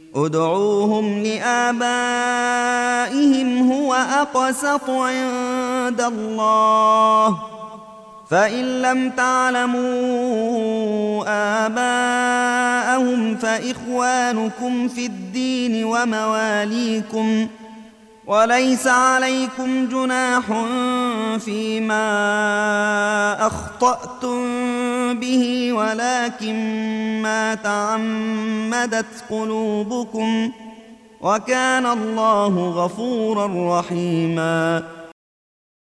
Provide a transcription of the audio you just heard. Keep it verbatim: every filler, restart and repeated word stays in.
ادعوهم لآبائهم هو أقسط عند الله، فإن لم تعلموا آباءهم فإخوانكم في الدين ومواليكم، وليس عليكم جناح فيما أخطأتم به ولكن ما تعمدت قلوبكم، وكان الله غفورا رحيما.